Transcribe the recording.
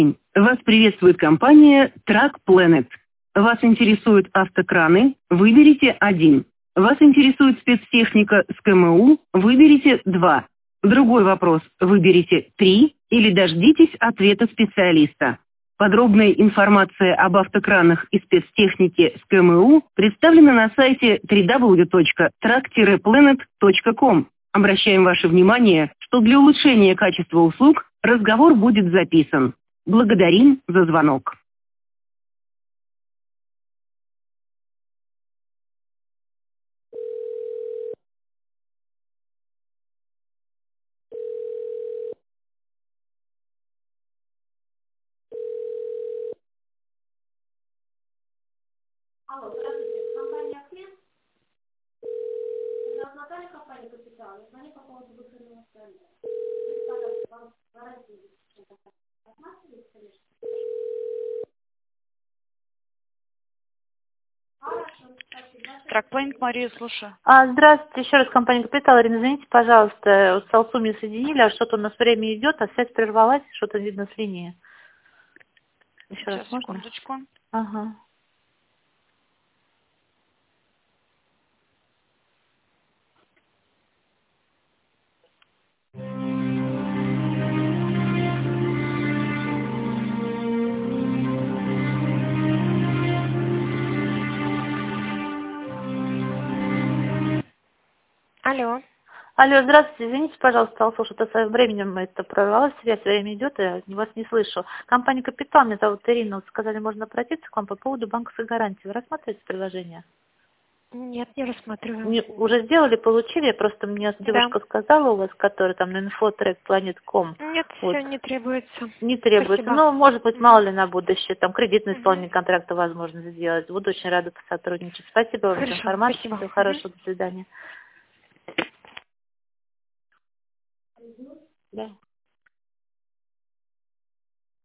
Вас приветствует компания Truck Planet. Вас интересуют автокраны? Выберите 1. Вас интересует спецтехника с КМУ? Выберите 2. Другой вопрос. Выберите 3 или дождитесь ответа специалиста. Подробная информация об автокранах и спецтехнике с КМУ представлена на сайте www.truck-planet.com. Обращаем ваше внимание, что для улучшения качества услуг разговор будет записан. Благодарим за звонок. Алло, здравствуйте, компания Клин. Это от Натальи компания Капитал. Звоню по поводу выходного стенда. Вы, пожалуйста, вам гарантию рассматриваете, конечно. Хорошо, спасибо. Тракплейнг, Мария, слушаю. Здравствуйте, еще раз компания Капитал. Ирина, извините, пожалуйста, вот с Алсуми соединили, а что-то у нас время идет, а связь прервалась, что-то видно с линии. Еще Сейчас, раз можно? секундочку. Ага. Алло. Алло, здравствуйте, извините, пожалуйста, Алсу, что-то со временем это прорвалось, связь, время идет, я вас не слышу. Компания Капитал, меня зовут Ирина, вот сказали, можно обратиться к вам по поводу банковской гарантии. Вы рассматриваете предложение? Нет, не рассматриваю. Уже сделали, получили, просто мне девушка сказала у вас, которая там на infotrack.planet.com. Нет, Вот. все не требуется. Не требуется. Спасибо. Ну, может быть, мало ли на будущее, там кредитное исполнение контракта возможно сделать. Буду очень рада посотрудничать. Спасибо вам за Хорошо, информацию. спасибо. Всего хорошего, до свидания. Да.